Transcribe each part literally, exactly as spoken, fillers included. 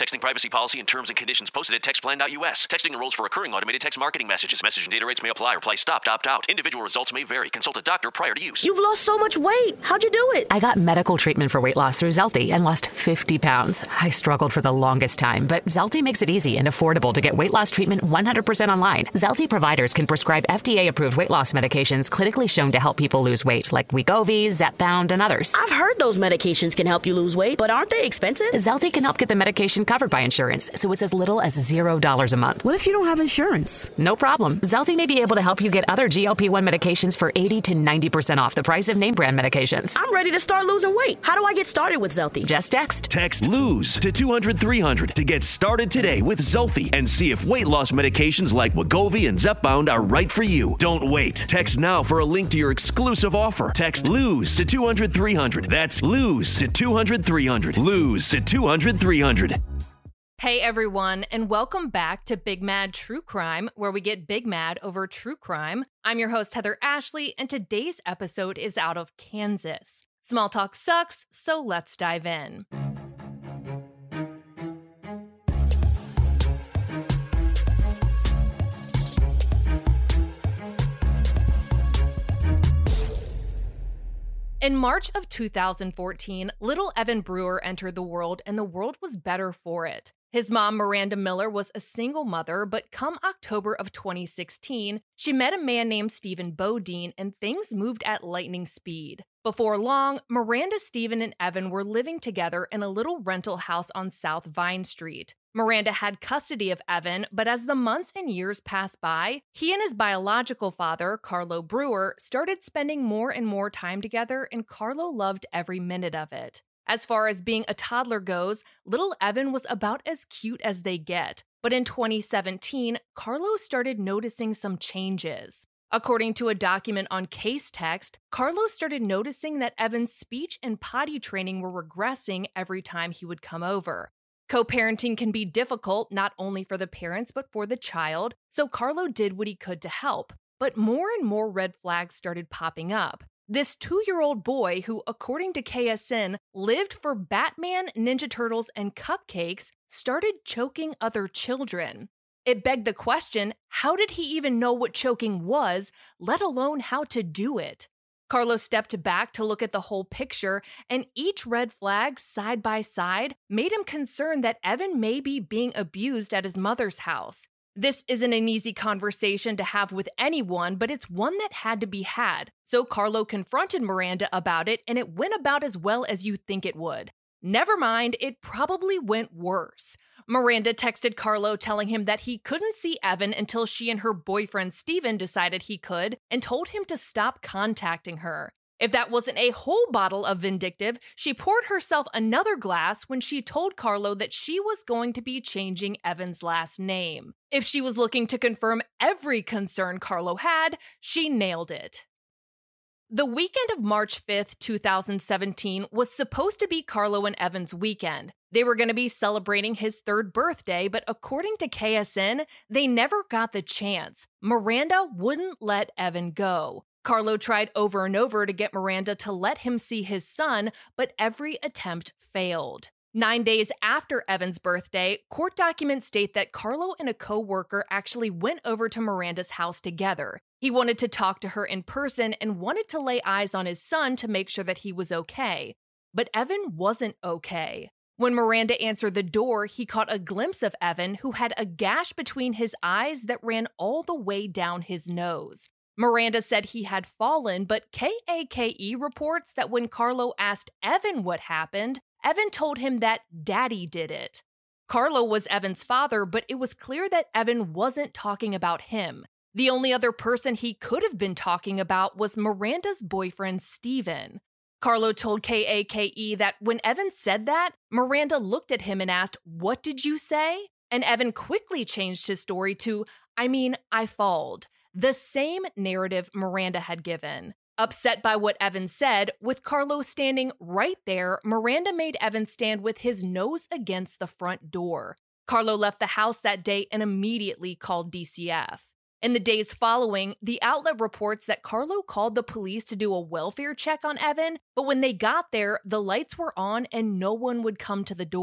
Texting privacy policy and terms and conditions posted at text plan dot U S. Texting enrolls for recurring automated text marketing messages. Message and data rates may apply. Reply stop, opt out. Individual results may vary. Consult a doctor prior to use. You've lost so much weight. How'd you do it? I got medical treatment for weight loss through Zelty and lost fifty pounds. I struggled for the longest time, but Zelty makes it easy and affordable to get weight loss treatment one hundred percent online. Zelty providers can prescribe F D A-approved weight loss medications clinically shown to help people lose weight, like Wegovy, Zepbound, and others. I've heard those medications can help you lose weight, but aren't they expensive? Zelty can help get the medication covered by insurance, so it's as little as zero dollars a month. What if you don't have insurance? No problem. Zelty may be able to help you get other G L P one medications for eighty to ninety percent off the price of name brand medications. I'm ready to start losing weight. How do I get started with Zelty? Just text. Text LOSE to two hundred three hundred to get started today with Zelty and see if weight loss medications like Wegovy and Zepbound are right for you. Don't wait. Text now for a link to your exclusive offer. Text LOSE to two hundred three hundred. That's LOSE to two hundred three hundred. LOSE to two hundred three hundred. Hey everyone, and welcome back to Big Mad True Crime, where we get big mad over true crime. I'm your host, Heather Ashley, and today's episode is out of Kansas. Small talk sucks, so let's dive in. In March of two thousand fourteen, little Evan Brewer entered the world, and the world was better for it. His mom, Miranda Miller, was a single mother, but come October of twenty sixteen, she met a man named Stephen Bodine, and things moved at lightning speed. Before long, Miranda, Stephen, and Evan were living together in a little rental house on South Vine Street. Miranda had custody of Evan, but as the months and years passed by, he and his biological father, Carlo Brewer, started spending more and more time together, and Carlo loved every minute of it. As far as being a toddler goes, little Evan was about as cute as they get. But in twenty seventeen, Carlo started noticing some changes. According to a document on Casetext, Carlo started noticing that Evan's speech and potty training were regressing every time he would come over. Co-parenting can be difficult not only for the parents but for the child, so Carlo did what he could to help. But more and more red flags started popping up. This two-year-old boy who, according to K S N, lived for Batman, Ninja Turtles, and cupcakes, started choking other children. It begged the question, how did he even know what choking was, let alone how to do it? Carlo stepped back to look at the whole picture, and each red flag side by side made him concerned that Evan may be being abused at his mother's house. This isn't an easy conversation to have with anyone, but it's one that had to be had. So Carlo confronted Miranda about it, and it went about as well as you think it would. Never mind, it probably went worse. Miranda texted Carlo telling him that he couldn't see Evan until she and her boyfriend Stephen decided he could, and told him to stop contacting her. If that wasn't a whole bottle of vindictive, she poured herself another glass when she told Carlo that she was going to be changing Evan's last name. If she was looking to confirm every concern Carlo had, she nailed it. The weekend of March fifth, two thousand seventeen was supposed to be Carlo and Evan's weekend. They were going to be celebrating his third birthday, but according to K S N, they never got the chance. Miranda wouldn't let Evan go. Carlo tried over and over to get Miranda to let him see his son, but every attempt failed. Nine days after Evan's birthday, court documents state that Carlo and a co-worker actually went over to Miranda's house together. He wanted to talk to her in person and wanted to lay eyes on his son to make sure that he was okay. But Evan wasn't okay. When Miranda answered the door, he caught a glimpse of Evan, who had a gash between his eyes that ran all the way down his nose. Miranda said he had fallen, but K A K E reports that when Carlo asked Evan what happened, Evan told him that Daddy did it. Carlo was Evan's father, but it was clear that Evan wasn't talking about him. The only other person he could have been talking about was Miranda's boyfriend, Stephen. Carlo told K A K E that when Evan said that, Miranda looked at him and asked, "What did you say?" And Evan quickly changed his story to, "I mean, I falled." The same narrative Miranda had given. Upset by what Evan said, with Carlo standing right there, Miranda made Evan stand with his nose against the front door. Carlo left the house that day and immediately called D C F. In the days following, the outlet reports that Carlo called the police to do a welfare check on Evan, but when they got there, the lights were on and no one would come to the door.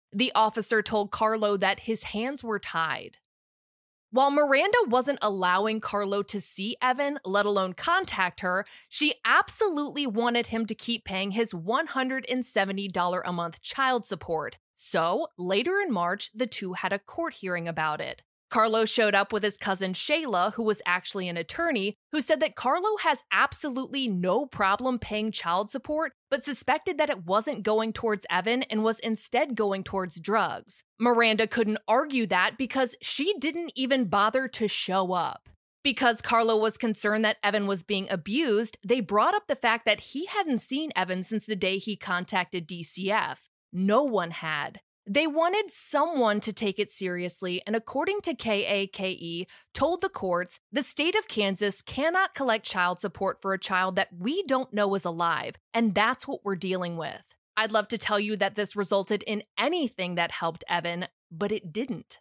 The officer told Carlo that his hands were tied. While Miranda wasn't allowing Carlo to see Evan, let alone contact her, she absolutely wanted him to keep paying his one hundred seventy dollars a month child support. So, later in March, the two had a court hearing about it. Carlo showed up with his cousin Shayla, who was actually an attorney, who said that Carlo has absolutely no problem paying child support, but suspected that it wasn't going towards Evan and was instead going towards drugs. Miranda couldn't argue that because she didn't even bother to show up. Because Carlo was concerned that Evan was being abused, they brought up the fact that he hadn't seen Evan since the day he contacted D C F. No one had. They wanted someone to take it seriously, and according to K A K E, told the courts, the state of Kansas cannot collect child support for a child that we don't know is alive, and that's what we're dealing with. I'd love to tell you that this resulted in anything that helped Evan, but it didn't.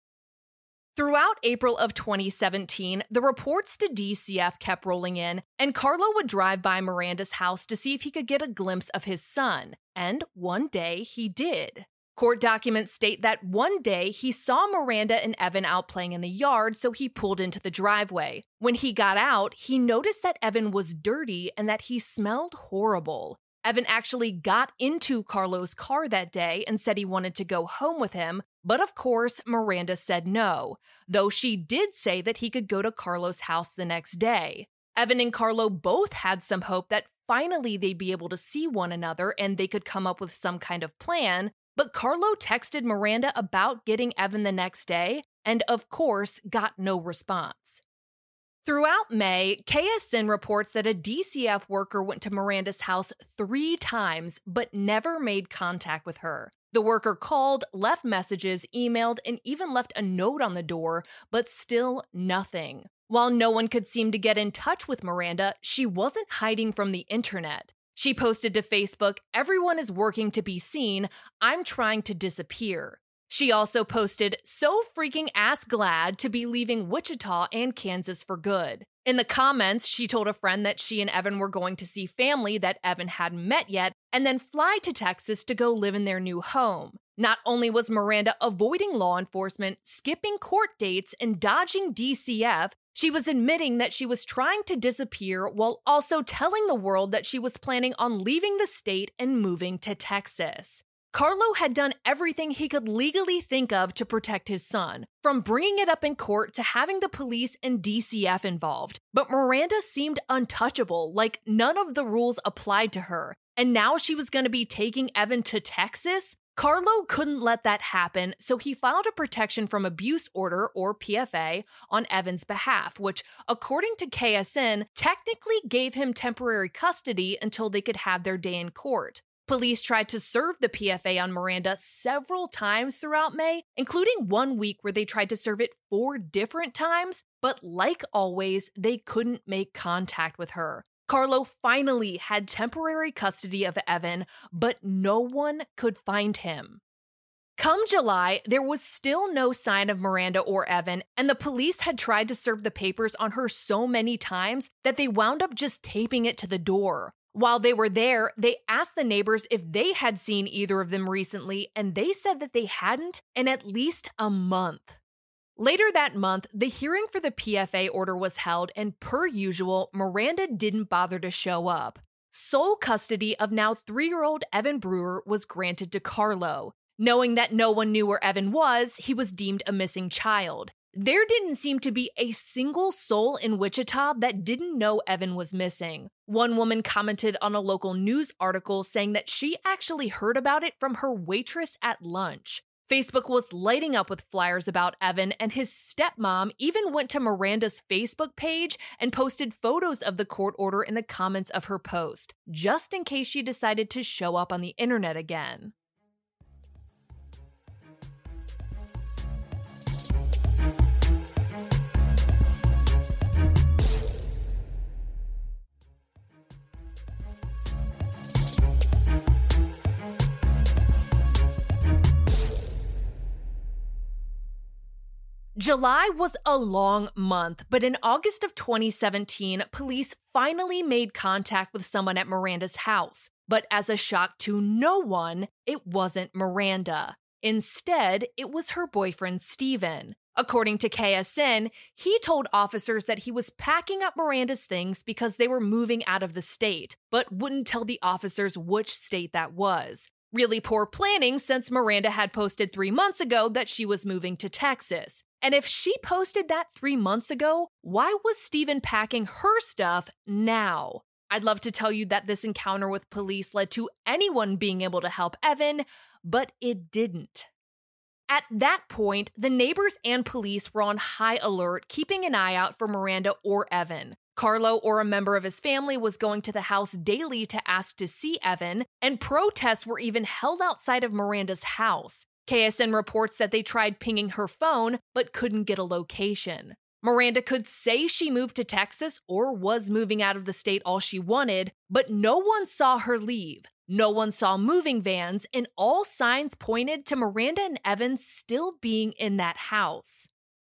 Throughout April of twenty seventeen, the reports to D C F kept rolling in, and Carlo would drive by Miranda's house to see if he could get a glimpse of his son, and one day he did. Court documents state that one day he saw Miranda and Evan out playing in the yard, so he pulled into the driveway. When he got out, he noticed that Evan was dirty and that he smelled horrible. Evan actually got into Carlo's car that day and said he wanted to go home with him, but of course, Miranda said no, though she did say that he could go to Carlo's house the next day. Evan and Carlo both had some hope that finally they'd be able to see one another and they could come up with some kind of plan, but Carlo texted Miranda about getting Evan the next day, and of course, got no response. Throughout May, K S N reports that a D C F worker went to Miranda's house three times, but never made contact with her. The worker called, left messages, emailed, and even left a note on the door, but still nothing. While no one could seem to get in touch with Miranda, she wasn't hiding from the internet. She posted to Facebook, "Everyone is working to be seen. I'm trying to disappear." She also posted, "So freaking ass glad to be leaving Wichita and Kansas for good." In the comments, she told a friend that she and Evan were going to see family that Evan hadn't met yet, and then fly to Texas to go live in their new home. Not only was Miranda avoiding law enforcement, skipping court dates, and dodging D C F, she was admitting that she was trying to disappear while also telling the world that she was planning on leaving the state and moving to Texas. Carlo had done everything he could legally think of to protect his son, from bringing it up in court to having the police and D C F involved. But Miranda seemed untouchable, like none of the rules applied to her. And now she was going to be taking Evan to Texas? Carlo couldn't let that happen, so he filed a protection from abuse order, or P F A, on Evan's behalf, which, according to K S N, technically gave him temporary custody until they could have their day in court. Police tried to serve the P F A on Miranda several times throughout May, including one week where they tried to serve it four different times, but like always, they couldn't make contact with her. Carlo finally had temporary custody of Evan, but no one could find him. Come July, there was still no sign of Miranda or Evan, and the police had tried to serve the papers on her so many times that they wound up just taping it to the door. While they were there, they asked the neighbors if they had seen either of them recently, and they said that they hadn't in at least a month. Later that month, the hearing for the P F A order was held, and per usual, Miranda didn't bother to show up. Sole custody of now three-year-old Evan Brewer was granted to Carlo. Knowing that no one knew where Evan was, he was deemed a missing child. There didn't seem to be a single soul in Wichita that didn't know Evan was missing. One woman commented on a local news article saying that she actually heard about it from her waitress at lunch. Facebook was lighting up with flyers about Evan, and his stepmom even went to Miranda's Facebook page and posted photos of the court order in the comments of her post, just in case she decided to show up on the internet again. July was a long month, but in August of twenty seventeen, police finally made contact with someone at Miranda's house. But as a shock to no one, it wasn't Miranda. Instead, it was her boyfriend, Steven. According to K S N, he told officers that he was packing up Miranda's things because they were moving out of the state, but wouldn't tell the officers which state that was. Really poor planning since Miranda had posted three months ago that she was moving to Texas. And if she posted that three months ago, why was Steven packing her stuff now? I'd love to tell you that this encounter with police led to anyone being able to help Evan, but it didn't. At that point, the neighbors and police were on high alert, keeping an eye out for Miranda or Evan. Carlo or a member of his family was going to the house daily to ask to see Evan, and protests were even held outside of Miranda's house. K S N reports that they tried pinging her phone, but couldn't get a location. Miranda could say she moved to Texas or was moving out of the state all she wanted, but no one saw her leave. No one saw moving vans, and all signs pointed to Miranda and Evan still being in that house.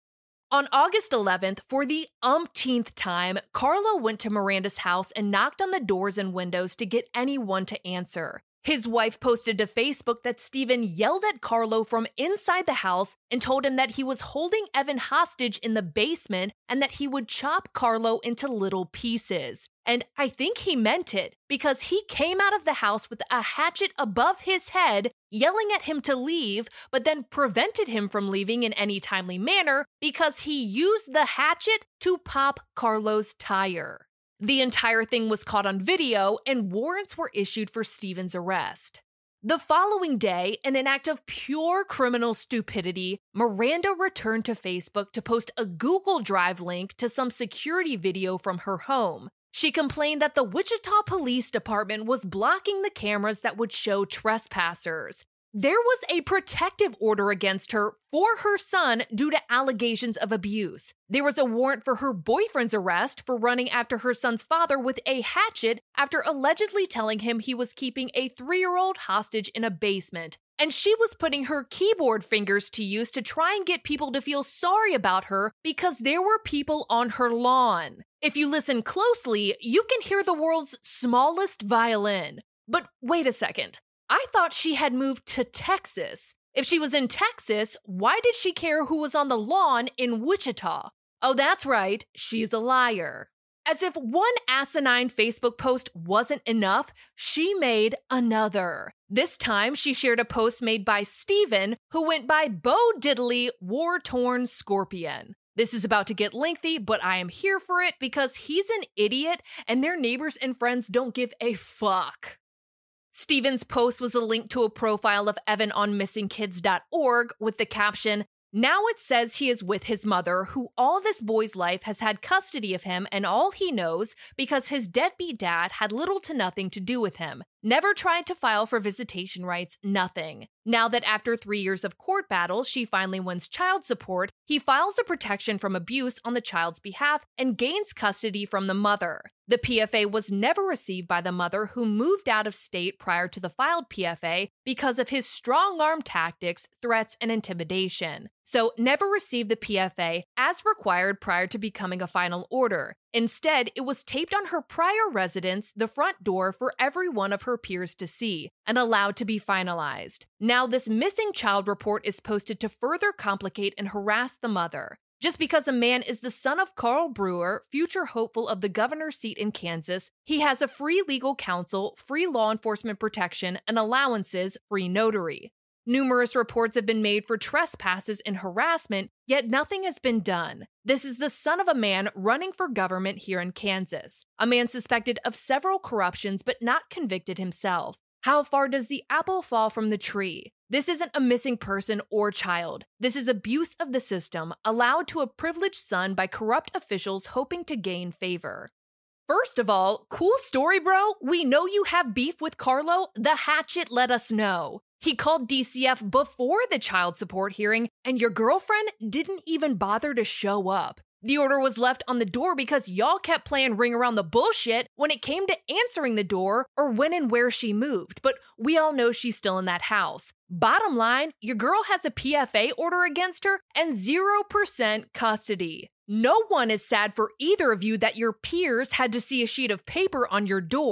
On August eleventh, for the umpteenth time, Carlo went to Miranda's house and knocked on the doors and windows to get anyone to answer. His wife posted to Facebook that Steven yelled at Carlo from inside the house and told him that he was holding Evan hostage in the basement and that he would chop Carlo into little pieces. And I think he meant it, because he came out of the house with a hatchet above his head, yelling at him to leave, but then prevented him from leaving in any timely manner because he used the hatchet to pop Carlo's tire. The entire thing was caught on video, and warrants were issued for Steven's arrest. The following day, in an act of pure criminal stupidity, Miranda returned to Facebook to post a Google Drive link to some security video from her home. She complained that the Wichita Police Department was blocking the cameras that would show trespassers. There was a protective order against her for her son due to allegations of abuse. There was a warrant for her boyfriend's arrest for running after her son's father with a hatchet after allegedly telling him he was keeping a three-year-old hostage in a basement. And she was putting her keyboard fingers to use to try and get people to feel sorry about her because there were people on her lawn. If you listen closely, you can hear the world's smallest violin. But wait a second. I thought she had moved to Texas. If she was in Texas, why did she care who was on the lawn in Wichita? Oh, that's right, she's a liar. As if one asinine Facebook post wasn't enough, she made another. This time, she shared a post made by Steven, who went by Bo Diddley War-Torn Scorpion. This is about to get lengthy, but I am here for it because he's an idiot and their neighbors and friends don't give a fuck. Steven's post was a link to a profile of Evan on missing kids dot org with the caption, "Now it says he is with his mother, who all this boy's life has had custody of him and all he knows because his deadbeat dad had little to nothing to do with him. Never tried to file for visitation rights, nothing. Now that after three years of court battles, she finally wins child support, he files a protection from abuse on the child's behalf and gains custody from the mother. The P F A was never received by the mother, who moved out of state prior to the filed P F A because of his strong-arm tactics, threats, and intimidation. So never received the P F A as required prior to becoming a final order. Instead, it was taped on her prior residence, the front door, for every one of her peers to see, and allowed to be finalized. Now this missing child report is posted to further complicate and harass the mother. Just because a man is the son of Carl Brewer, future hopeful of the governor's seat in Kansas, he has a free legal counsel, free law enforcement protection, and allowances, free notary. Numerous reports have been made for trespasses and harassment, yet nothing has been done. This is the son of a man running for government here in Kansas, a man suspected of several corruptions but not convicted himself. How far does the apple fall from the tree? This isn't a missing person or child. This is abuse of the system, allowed to a privileged son by corrupt officials hoping to gain favor. First of all, cool story, bro. We know you have beef with Carlo. The hatchet let us know. He called D C F before the child support hearing, and your girlfriend didn't even bother to show up. The order was left on the door because y'all kept playing ring around the bullshit when it came to answering the door or when and where she moved, but we all know she's still in that house. Bottom line, your girl has a P F A order against her and zero percent custody. No one is sad for either of you that your peers had to see a sheet of paper on your door.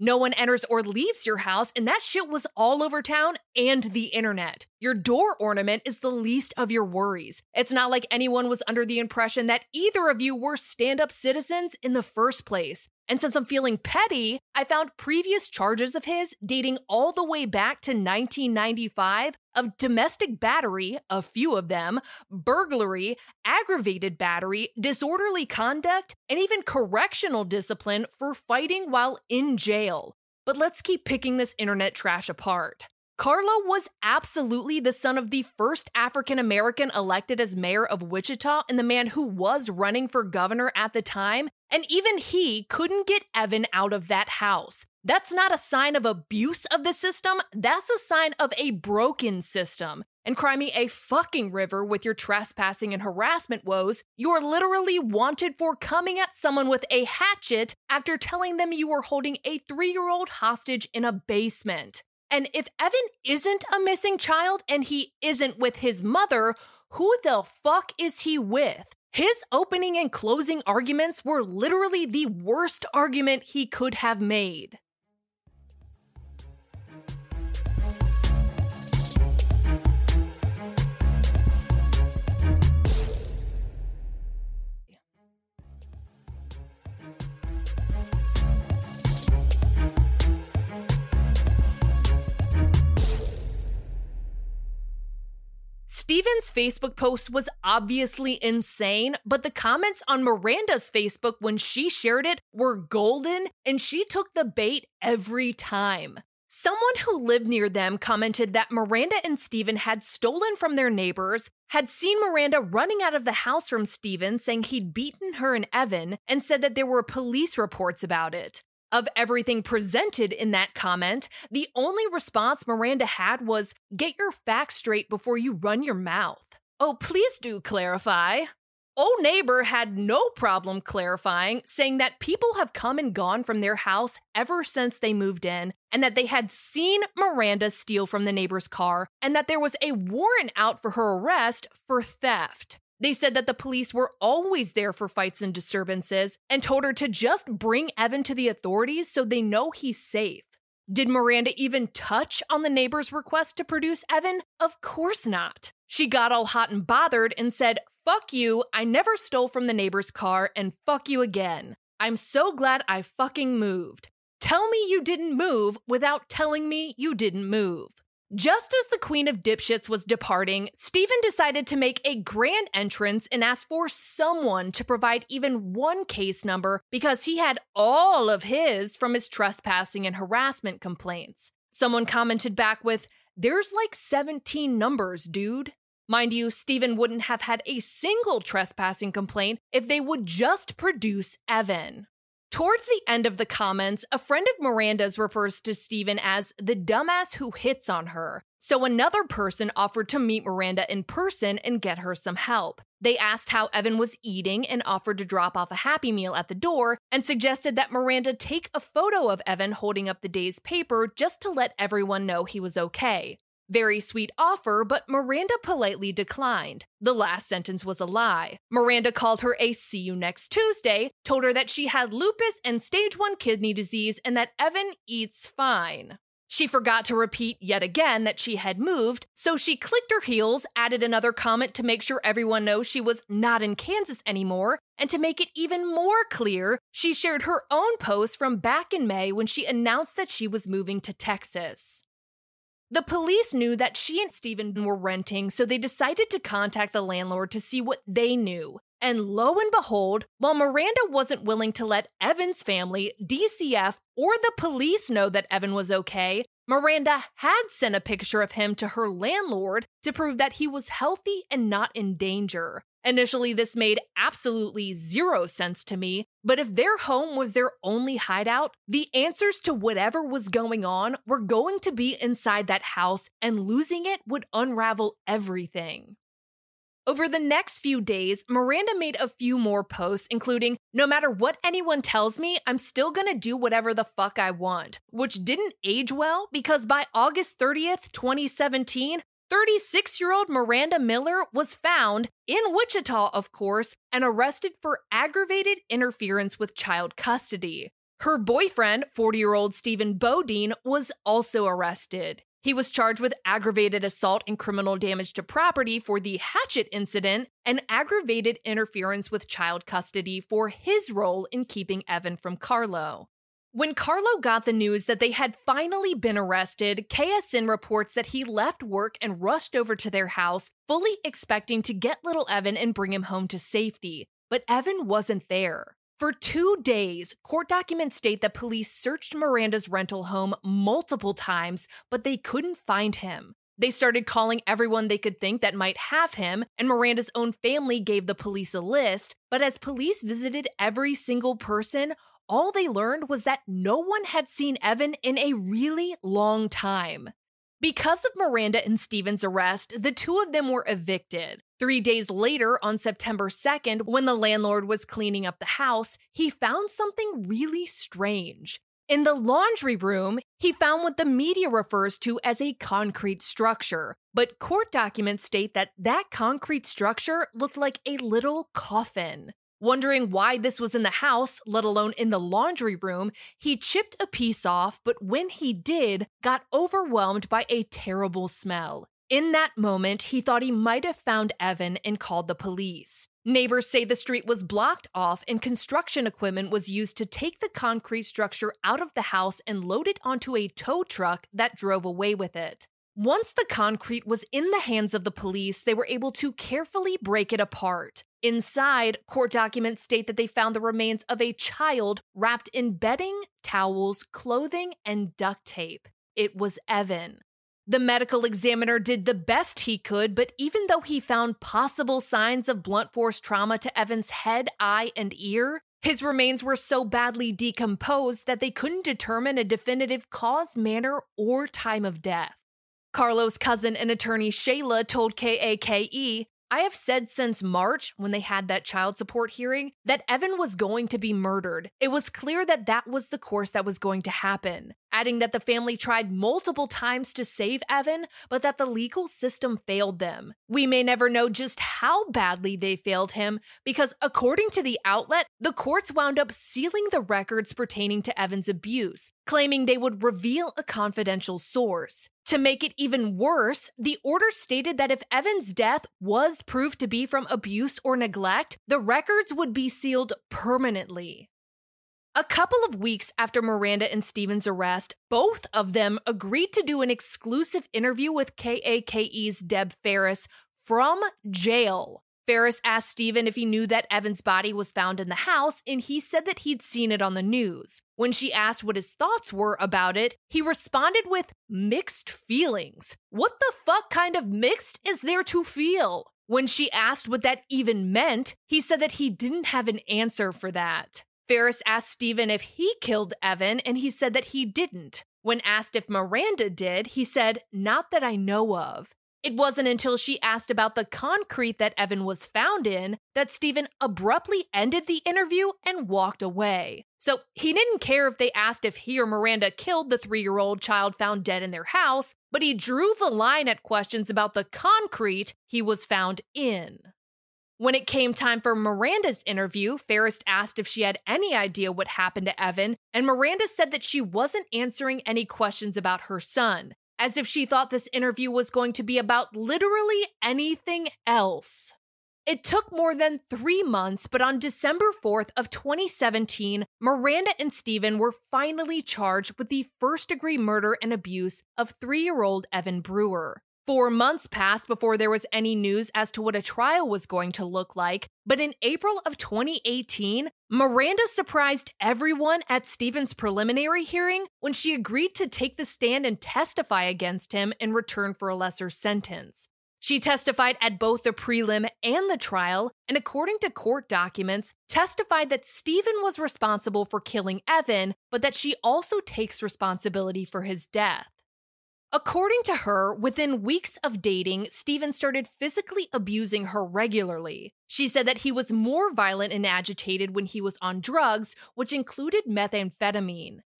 No one enters or leaves your house, and that shit was all over town and the internet. Your door ornament is the least of your worries. It's not like anyone was under the impression that either of you were stand-up citizens in the first place. And since I'm feeling petty, I found previous charges of his dating all the way back to nineteen ninety-five of domestic battery, a few of them, burglary, aggravated battery, disorderly conduct, and even correctional discipline for fighting while in jail. But let's keep picking this internet trash apart. Carlo was absolutely the son of the first African-American elected as mayor of Wichita and the man who was running for governor at the time, and even he couldn't get Evan out of that house. That's not a sign of abuse of the system, that's a sign of a broken system. And cry me a fucking river with your trespassing and harassment woes. You're literally wanted for coming at someone with a hatchet after telling them you were holding a three-year-old hostage in a basement. And if Evan isn't a missing child and he isn't with his mother, who the fuck is he with? His opening and closing arguments were literally the worst argument he could have made. Steven's Facebook post was obviously insane, but the comments on Miranda's Facebook when she shared it were golden, and she took the bait every time. Someone who lived near them commented that Miranda and Steven had stolen from their neighbors, had seen Miranda running out of the house from Steven saying he'd beaten her and Evan, and said that there were police reports about it. Of everything presented in that comment, the only response Miranda had was, "Get your facts straight before you run your mouth." Oh, please do clarify. Old Neighbor had no problem clarifying, saying that people have come and gone from their house ever since they moved in, and that they had seen Miranda steal from the neighbor's car, and that there was a warrant out for her arrest for theft. They said that the police were always there for fights and disturbances and told her to just bring Evan to the authorities so they know he's safe. Did Miranda even touch on the neighbor's request to produce Evan? Of course not. She got all hot and bothered and said, "Fuck you, I never stole from the neighbor's car, and fuck you again. I'm so glad I fucking moved. Tell me you didn't move without telling me you didn't move." Just as the queen of dipshits was departing, Steven decided to make a grand entrance and ask for someone to provide even one case number because he had all of his from his trespassing and harassment complaints. Someone commented back with, "There's like seventeen numbers, dude." Mind you, Steven wouldn't have had a single trespassing complaint if they would just produce Evan. Towards the end of the comments, a friend of Miranda's refers to Steven as the dumbass who hits on her. So another person offered to meet Miranda in person and get her some help. They asked how Evan was eating and offered to drop off a Happy Meal at the door and suggested that Miranda take a photo of Evan holding up the day's paper just to let everyone know he was okay. Very sweet offer, but Miranda politely declined. The last sentence was a lie. Miranda called her a "see you next Tuesday," told her that she had lupus and stage one kidney disease and that Evan eats fine. She forgot to repeat yet again that she had moved, so she clicked her heels, added another comment to make sure everyone knows she was not in Kansas anymore, and to make it even more clear, she shared her own post from back in May when she announced that she was moving to Texas. The police knew that she and Steven were renting, so they decided to contact the landlord to see what they knew. And lo and behold, while Miranda wasn't willing to let Evan's family, D C F, or the police know that Evan was okay, Miranda had sent a picture of him to her landlord to prove that he was healthy and not in danger. Initially, this made absolutely zero sense to me, but if their home was their only hideout, the answers to whatever was going on were going to be inside that house, and losing it would unravel everything. Over the next few days, Miranda made a few more posts, including, "No matter what anyone tells me, I'm still gonna do whatever the fuck I want," which didn't age well because by August thirtieth, twenty seventeen, thirty-six-year-old Miranda Miller was found, in Wichita, of course, and arrested for aggravated interference with child custody. Her boyfriend, forty-year-old Stephen Bodine, was also arrested. He was charged with aggravated assault and criminal damage to property for the hatchet incident and aggravated interference with child custody for his role in keeping Evan from Carlo. When Carlo got the news that they had finally been arrested, K S N reports that he left work and rushed over to their house, fully expecting to get little Evan and bring him home to safety. But Evan wasn't there. For two days, court documents state that police searched Miranda's rental home multiple times, but they couldn't find him. They started calling everyone they could think that might have him, and Miranda's own family gave the police a list, but as police visited every single person, all they learned was that no one had seen Evan in a really long time. Because of Miranda and Stephen's arrest, the two of them were evicted. Three days later, on September second, when the landlord was cleaning up the house, he found something really strange. In the laundry room, he found what the media refers to as a concrete structure, but court documents state that that concrete structure looked like a little coffin. Wondering why this was in the house, let alone in the laundry room, he chipped a piece off, but when he did, got overwhelmed by a terrible smell. In that moment, he thought he might have found Evan and called the police. Neighbors say the street was blocked off and construction equipment was used to take the concrete structure out of the house and load it onto a tow truck that drove away with it. Once the concrete was in the hands of the police, they were able to carefully break it apart. Inside, court documents state that they found the remains of a child wrapped in bedding, towels, clothing, and duct tape. It was Evan. The medical examiner did the best he could, but even though he found possible signs of blunt force trauma to Evan's head, eye, and ear, his remains were so badly decomposed that they couldn't determine a definitive cause, manner, or time of death. Carlo's cousin and attorney Shayla told K A K E, "I have said since March, when they had that child support hearing, that Evan was going to be murdered. It was clear that that was the course that was going to happen," adding that the family tried multiple times to save Evan, but that the legal system failed them. "We may never know just how badly they failed him, because according to the outlet, the courts wound up sealing the records pertaining to Evan's abuse, claiming they would reveal a confidential source. To make it even worse, the order stated that if Evan's death was proved to be from abuse or neglect, the records would be sealed permanently." A couple of weeks after Miranda and Stephen's arrest, both of them agreed to do an exclusive interview with K A K E's Deb Ferris from jail. Ferris asked Stephen if he knew that Evan's body was found in the house, and he said that he'd seen it on the news. When she asked what his thoughts were about it, he responded with mixed feelings. What the fuck kind of mixed is there to feel? When she asked what that even meant, he said that he didn't have an answer for that. Ferris asked Stephen if he killed Evan, and he said that he didn't. When asked if Miranda did, he said, "Not that I know of." It wasn't until she asked about the concrete that Evan was found in that Stephen abruptly ended the interview and walked away. So he didn't care if they asked if he or Miranda killed the three-year-old child found dead in their house, but he drew the line at questions about the concrete he was found in. When it came time for Miranda's interview, Ferris asked if she had any idea what happened to Evan, and Miranda said that she wasn't answering any questions about her son, as if she thought this interview was going to be about literally anything else. It took more than three months, but on December fourth of twenty seventeen, Miranda and Stephen were finally charged with the first-degree murder and abuse of three-year-old Evan Brewer. Four months passed before there was any news as to what a trial was going to look like, but in April of twenty eighteen, Miranda surprised everyone at Stephen's preliminary hearing when she agreed to take the stand and testify against him in return for a lesser sentence. She testified at both the prelim and the trial, and according to court documents, testified that Stephen was responsible for killing Evan, but that she also takes responsibility for his death. According to her, within weeks of dating, Stephen started physically abusing her regularly. She said that he was more violent and agitated when he was on drugs, which included methamphetamine.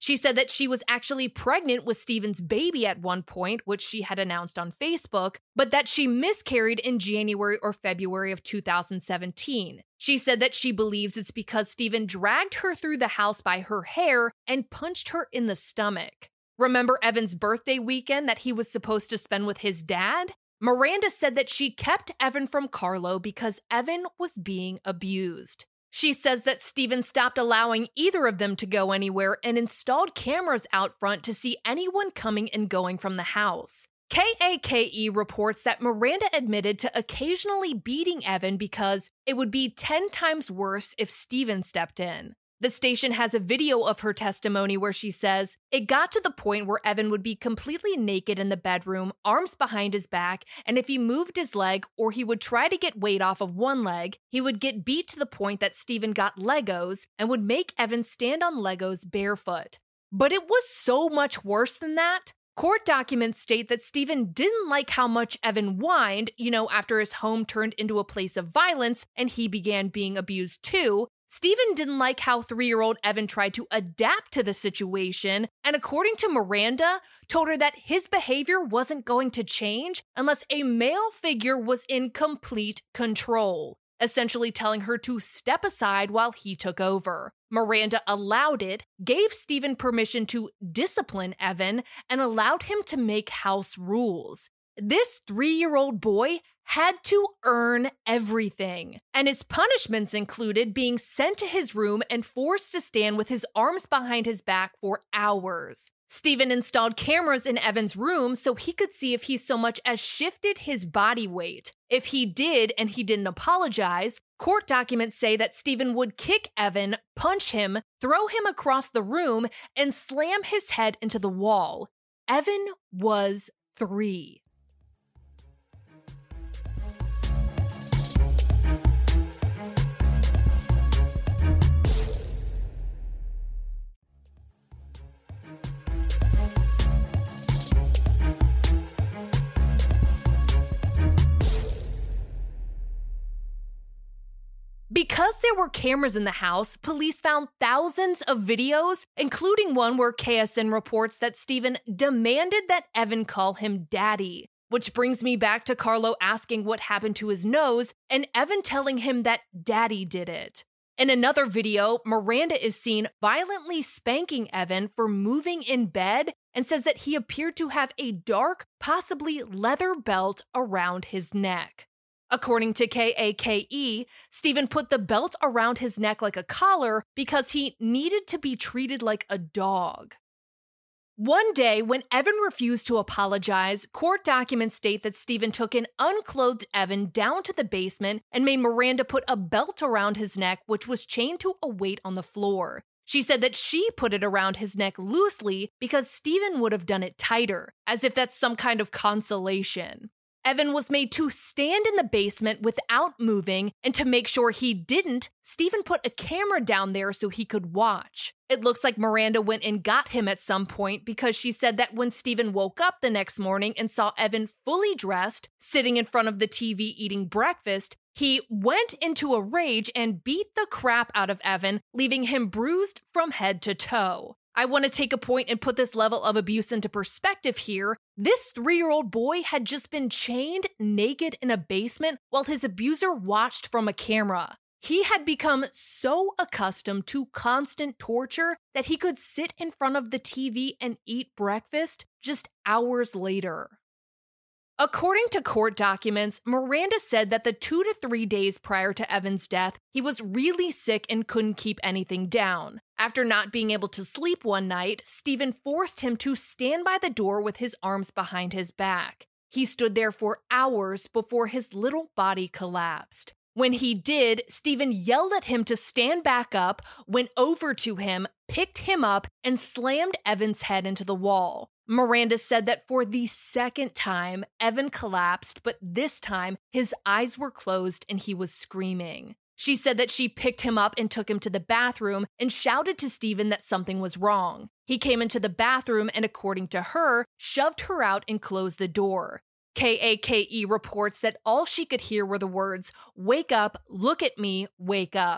She said that she was actually pregnant with Steven's baby at one point, which she had announced on Facebook, but that she miscarried in January or February of two thousand seventeen. She said that she believes it's because Steven dragged her through the house by her hair and punched her in the stomach. Remember Evan's birthday weekend that he was supposed to spend with his dad? Miranda said that she kept Evan from Carlo because Evan was being abused. She says that Steven stopped allowing either of them to go anywhere and installed cameras out front to see anyone coming and going from the house. K A K E reports that Miranda admitted to occasionally beating Evan because it would be ten times worse if Steven stepped in. The station has a video of her testimony where she says, "It got to the point where Evan would be completely naked in the bedroom, arms behind his back, and if he moved his leg or he would try to get weight off of one leg, he would get beat to the point that Steven got Legos and would make Evan stand on Legos barefoot." But it was so much worse than that. Court documents state that Steven didn't like how much Evan whined, you know, after his home turned into a place of violence and he began being abused too. Steven didn't like how three-year-old Evan tried to adapt to the situation, and according to Miranda, told her that his behavior wasn't going to change unless a male figure was in complete control, essentially telling her to step aside while he took over. Miranda allowed it, gave Steven permission to discipline Evan, and allowed him to make house rules. This three-year-old boy had to earn everything, and his punishments included being sent to his room and forced to stand with his arms behind his back for hours. Steven installed cameras in Evan's room so he could see if he so much as shifted his body weight. If he did and he didn't apologize, court documents say that Steven would kick Evan, punch him, throw him across the room, and slam his head into the wall. Evan was three. Because there were cameras in the house, police found thousands of videos, including one where K S N reports that Steven demanded that Evan call him daddy. Which brings me back to Carlo asking what happened to his nose, and Evan telling him that daddy did it. In another video, Miranda is seen violently spanking Evan for moving in bed and says that he appeared to have a dark, possibly leather belt around his neck. According to K A K E, Steven put the belt around his neck like a collar because he needed to be treated like a dog. One day, when Evan refused to apologize, court documents state that Steven took an unclothed Evan down to the basement and made Miranda put a belt around his neck, which was chained to a weight on the floor. She said that she put it around his neck loosely because Steven would have done it tighter, as if that's some kind of consolation. Evan was made to stand in the basement without moving, and to make sure he didn't, Steven put a camera down there so he could watch. It looks like Miranda went and got him at some point because she said that when Steven woke up the next morning and saw Evan fully dressed, sitting in front of the T V eating breakfast, he went into a rage and beat the crap out of Evan, leaving him bruised from head to toe. I want to take a point and put this level of abuse into perspective here. This three-year-old boy had just been chained naked in a basement while his abuser watched from a camera. He had become so accustomed to constant torture that he could sit in front of the T V and eat breakfast just hours later. According to court documents, Miranda said that the two to three days prior to Evan's death, he was really sick and couldn't keep anything down. After not being able to sleep one night, Steven forced him to stand by the door with his arms behind his back. He stood there for hours before his little body collapsed. When he did, Steven yelled at him to stand back up, went over to him, picked him up, and slammed Evan's head into the wall. Miranda said that for the second time, Evan collapsed, but this time his eyes were closed and he was screaming. She said that she picked him up and took him to the bathroom and shouted to Steven that something was wrong. He came into the bathroom and, according to her, shoved her out and closed the door. K A K E reports that all she could hear were the words, "Wake up, look at me, wake up."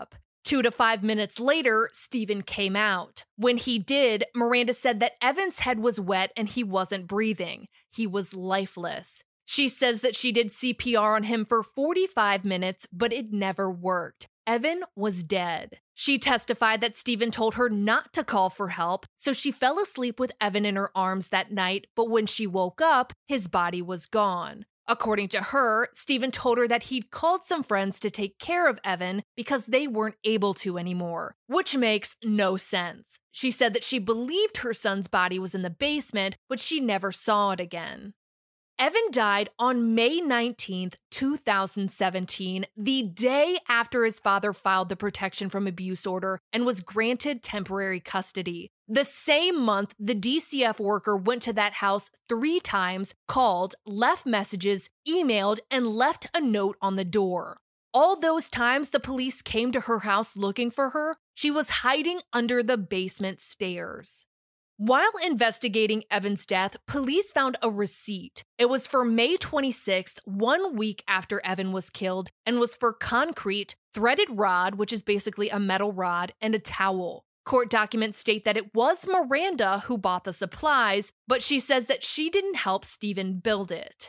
Two to five minutes later, Stephen came out. When he did, Miranda said that Evan's head was wet and he wasn't breathing. He was lifeless. She says that she did C P R on him for forty-five minutes, but it never worked. Evan was dead. She testified that Stephen told her not to call for help, so she fell asleep with Evan in her arms that night, but when she woke up, his body was gone. According to her, Stephen told her that he'd called some friends to take care of Evan because they weren't able to anymore, which makes no sense. She said that she believed her son's body was in the basement, but she never saw it again. Evan died on May nineteenth, two thousand seventeen, the day after his father filed the protection from abuse order and was granted temporary custody. The same month, the D C F worker went to that house three times, called, left messages, emailed, and left a note on the door. All those times the police came to her house looking for her, she was hiding under the basement stairs. While investigating Evan's death, police found a receipt. It was for May twenty-sixth, one week after Evan was killed, and was for concrete, threaded rod, which is basically a metal rod, and a towel. Court documents state that it was Miranda who bought the supplies, but she says that she didn't help Stephen build it.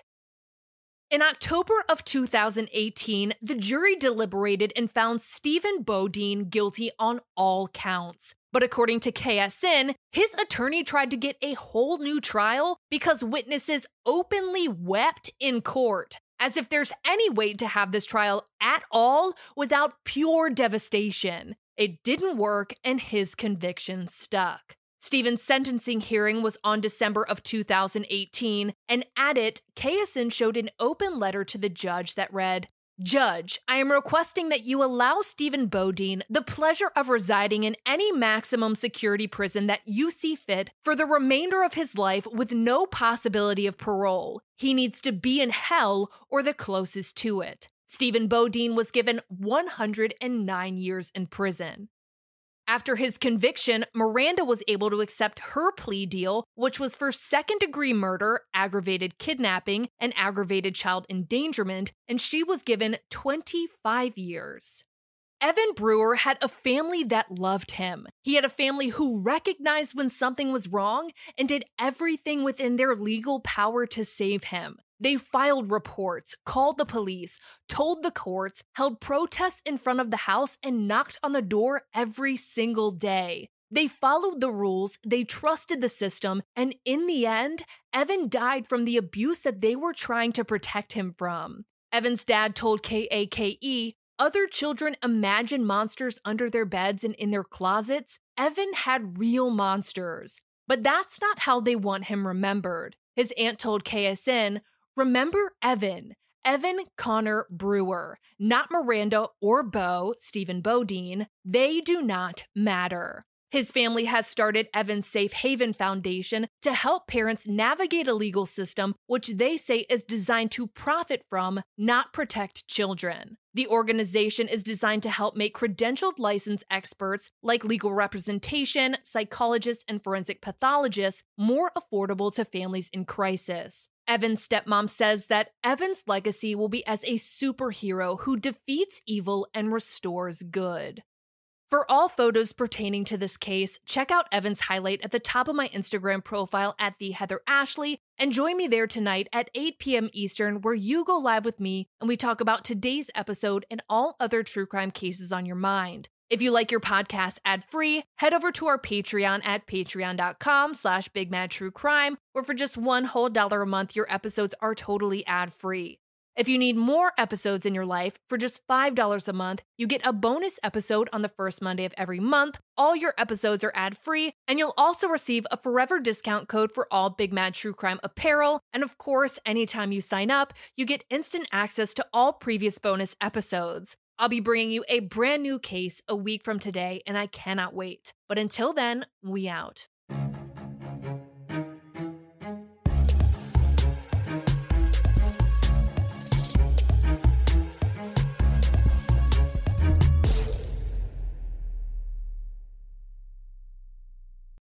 In October of two thousand eighteen, the jury deliberated and found Stephen Bodine guilty on all counts. But according to K S N, his attorney tried to get a whole new trial because witnesses openly wept in court, as if there's any way to have this trial at all without pure devastation. It didn't work, and his conviction stuck. Stephen's sentencing hearing was on December of two thousand eighteen, and at it, K S N showed an open letter to the judge that read, "Judge, I am requesting that you allow Stephen Bodine the pleasure of residing in any maximum security prison that you see fit for the remainder of his life with no possibility of parole. He needs to be in hell or the closest to it." Stephen Bodine was given one hundred nine years in prison. After his conviction, Miranda was able to accept her plea deal, which was for second-degree murder, aggravated kidnapping, and aggravated child endangerment, and she was given twenty-five years. Evan Brewer had a family that loved him. He had a family who recognized when something was wrong and did everything within their legal power to save him. They filed reports, called the police, told the courts, held protests in front of the house, and knocked on the door every single day. They followed the rules, they trusted the system, and in the end, Evan died from the abuse that they were trying to protect him from. Evan's dad told K A K E, "Other children imagine monsters under their beds and in their closets. Evan had real monsters. But that's not how they want him remembered." His aunt told K S N, "Remember Evan, Evan Connor Brewer, not Miranda or Bo, Stephen Bodine. They do not matter." His family has started Evan's Safe Haven Foundation to help parents navigate a legal system which they say is designed to profit from, not protect children. The organization is designed to help make credentialed licensed experts like legal representation, psychologists, and forensic pathologists more affordable to families in crisis. Evan's stepmom says that Evan's legacy will be as a superhero who defeats evil and restores good. For all photos pertaining to this case, check out Evan's highlight at the top of my Instagram profile at the Heather Ashley, and join me there tonight at eight p.m. Eastern, where you go live with me and we talk about today's episode and all other true crime cases on your mind. If you like your podcast ad-free, head over to our Patreon at patreon.com slash bigmadtruecrime, where for just one whole dollar a month, your episodes are totally ad-free. If you need more episodes in your life, for just five dollars a month, you get a bonus episode on the first Monday of every month. All your episodes are ad-free, and you'll also receive a forever discount code for all Big Mad True Crime apparel. And of course, anytime you sign up, you get instant access to all previous bonus episodes. I'll be bringing you a brand new case a week from today, and I cannot wait. But until then, we out.